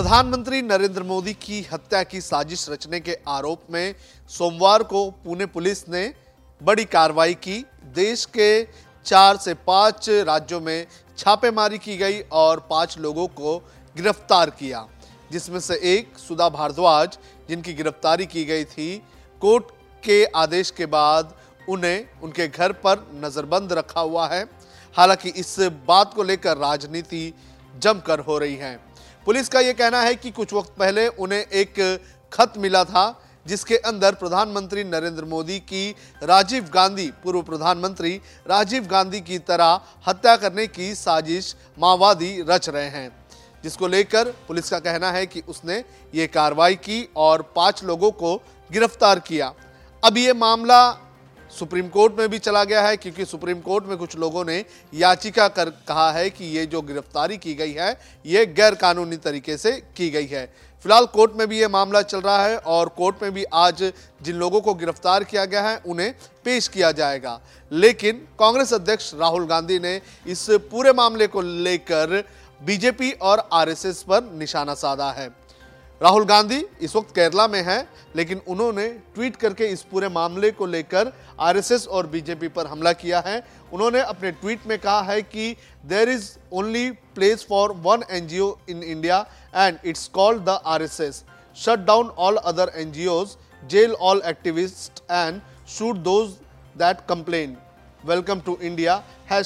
प्रधानमंत्री नरेंद्र मोदी की हत्या की साजिश रचने के आरोप में सोमवार को पुणे पुलिस ने बड़ी कार्रवाई की। देश के 4 से 5 राज्यों में छापेमारी की गई और 5 लोगों को गिरफ्तार किया, जिसमें से एक सुधा भारद्वाज, जिनकी गिरफ्तारी की गई थी। कोर्ट के आदेश के बाद उन्हें उनके घर पर नजरबंद रखा हुआ है। हालांकि इस बात को लेकर राजनीति जमकर हो रही है। पुलिस का यह कहना है कि कुछ वक्त पहले उन्हें एक खत मिला था, जिसके अंदर प्रधानमंत्री नरेंद्र मोदी की राजीव गांधी, पूर्व प्रधानमंत्री राजीव गांधी की तरह हत्या करने की साजिश माओवादी रच रहे हैं, जिसको लेकर पुलिस का कहना है कि उसने ये कार्रवाई की और 5 लोगों को गिरफ्तार किया। अब ये मामला सुप्रीम कोर्ट में भी चला गया है, क्योंकि सुप्रीम कोर्ट में कुछ लोगों ने याचिका कर कहा है कि ये जो गिरफ्तारी की गई है ये गैर कानूनी तरीके से की गई है। फिलहाल कोर्ट में भी ये मामला चल रहा है और कोर्ट में भी आज जिन लोगों को गिरफ्तार किया गया है उन्हें पेश किया जाएगा। लेकिन कांग्रेस अध्यक्ष राहुल गांधी ने इस पूरे मामले को लेकर बीजेपी और आरएसएस पर निशाना साधा है। राहुल गांधी इस वक्त केरला में हैं, लेकिन उन्होंने ट्वीट करके इस पूरे मामले को लेकर आरएसएस और बीजेपी पर हमला किया है। उन्होंने अपने ट्वीट में कहा है कि there is only place for one NGO in India and it's called the RSS. Shut down all other NGOs, jail all activist and shoot those that complain. Welcome to India,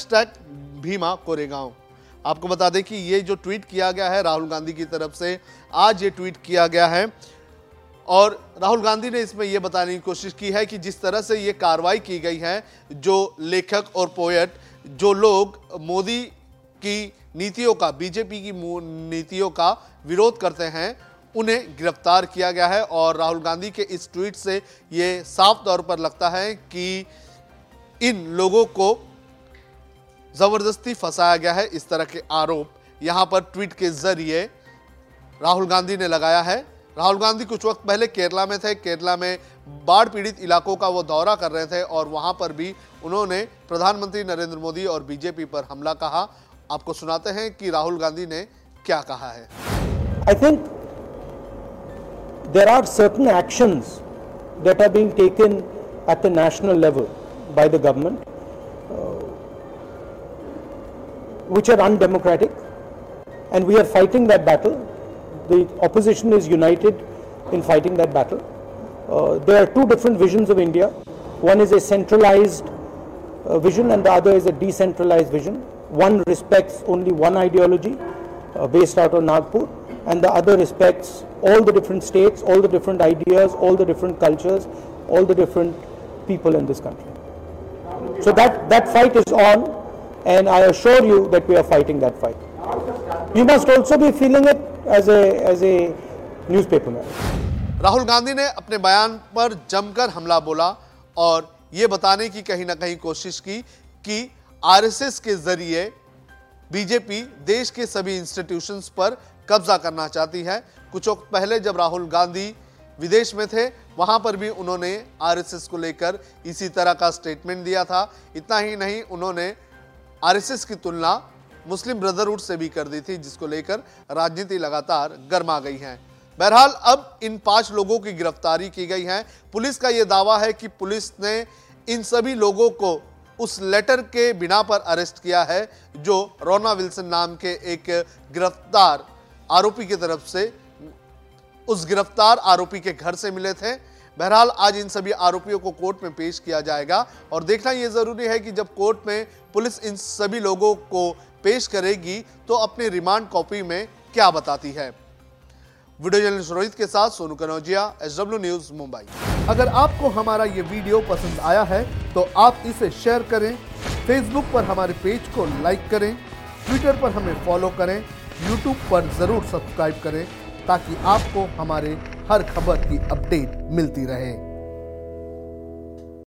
#Bhima Koregaon. आपको बता दें कि ये जो ट्वीट किया गया है राहुल गांधी की तरफ से, आज ये ट्वीट किया गया है और राहुल गांधी ने इसमें यह बताने की कोशिश की है कि जिस तरह से ये कार्रवाई की गई है, जो लेखक और पोएट, जो लोग मोदी की नीतियों का, बीजेपी की नीतियों का विरोध करते हैं, उन्हें गिरफ्तार किया गया है। और राहुल गांधी के इस ट्वीट से ये साफ तौर पर लगता है कि इन लोगों को जबरदस्ती फंसाया गया है। इस तरह के आरोप यहां पर ट्वीट के जरिए राहुल गांधी ने लगाया है। राहुल गांधी कुछ वक्त पहले केरला में थे। केरला में बाढ़ पीड़ित इलाकों का वो दौरा कर रहे थे और वहां पर भी उन्होंने प्रधानमंत्री नरेंद्र मोदी और बीजेपी पर हमला कहा। आपको सुनाते हैं कि राहुल गांधी ने क्या कहा है। I think there are certain actions that are being taken at the national level by the government which are undemocratic, and we are fighting that battle. The opposition is united in fighting that battle. There are two different visions of India. One is a centralized vision and the other is a decentralized vision. One respects only one ideology based out of Nagpur, and the other respects all the different states, all the different ideas, all the different cultures, all the different people in this country. So that fight is on, and I assure you that we are fighting that fight. You must also be feeling it as a newspaper man. Rahul Gandhi ने अपने बयान पर जमकर हमला बोला और ये बताने की कहीं ना कहीं कोशिश की कि आरएसएस के जरिए बीजेपी देश के सभी इंस्टीट्यूशंस पर कब्जा करना चाहती है। कुछ वक्त पहले जब राहुल गांधी विदेश में थे, वहां पर भी उन्होंने आरएसएस को लेकर इसी तरह का स्टेटमेंट दिया था। इतना ही नहीं, उन्होंने आरएसएस की तुलना मुस्लिम ब्रदरहुड से भी कर दी थी, जिसको लेकर राजनीति लगातार गर्मा गई है। बहरहाल अब इन 5 लोगों की गिरफ्तारी की गई है। पुलिस का यह दावा है कि पुलिस ने इन सभी लोगों को उस लेटर के बिना पर अरेस्ट किया है जो रोना विल्सन नाम के एक गिरफ्तार आरोपी की तरफ से उस गिरफ्तार आरोपी के घर से मिले थे। बहरहाल आज इन सभी आरोपियों को कोर्ट में पेश किया जाएगा और देखना यह जरूरी है कि जब कोर्ट में पुलिस इन सभी लोगों को पेश करेगी तो अपने रिमांड कॉपी में क्या बताती है। वीडियो जर्नलिस्ट रोहित के साथ सोनू कनौजिया, SW न्यूज, मुंबई। अगर आपको हमारा ये वीडियो पसंद आया है तो आप इसे शेयर करें, फेसबुक पर हमारे पेज को लाइक करें, ट्विटर पर हमें फॉलो करें, यूट्यूब पर जरूर सब्सक्राइब करें ताकि आपको हमारे हर खबर की अपडेट मिलती रहे।